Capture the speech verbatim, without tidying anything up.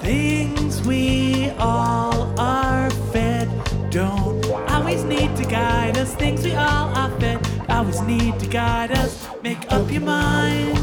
Things we all are fed don't always need to guide us. Things we all are fed always need to guide us. Make up your mind.